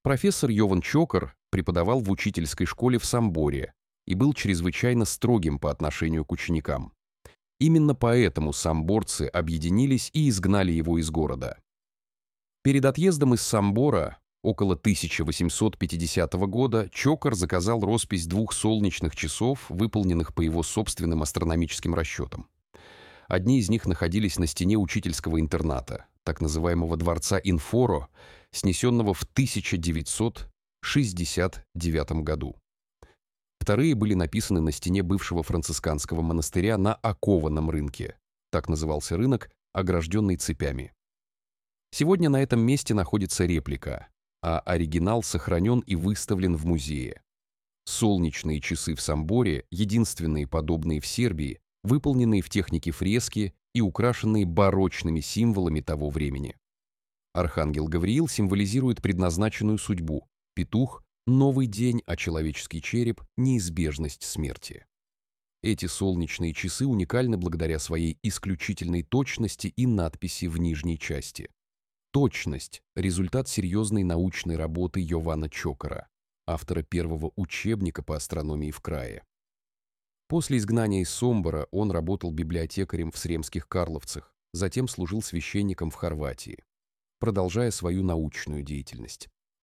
Профессор Йован Чокор преподавал в учительской школе в Самборе и был чрезвычайно строгим по отношению к ученикам. Именно поэтому самборцы объединились и изгнали его из города. Перед отъездом из Самбора около 1850 года Чокор заказал роспись 2 солнечных часов, выполненных по его собственным астрономическим расчетам. Одни из них находились на стене учительского интерната, так называемого дворца Инфоро, снесенного в 1969 году. Вторые были написаны на стене бывшего францисканского монастыря на окованном рынке, так назывался рынок, огражденный цепями. Сегодня на этом месте находится реплика, а оригинал сохранен и выставлен в музее. Солнечные часы в Самборе, единственные подобные в Сербии, выполненные в технике фрески и украшенные барочными символами того времени. Архангел Гавриил символизирует предназначенную судьбу, петух — новый день, а человеческий череп — неизбежность смерти. Эти солнечные часы уникальны благодаря своей исключительной точности и надписи в нижней части. Точность — результат серьезной научной работы Йована Чокора, автора первого учебника по астрономии в крае. После изгнания из Сомбора он работал библиотекарем в Сремских Карловцах, затем служил священником в Хорватии, продолжая свою научную деятельность.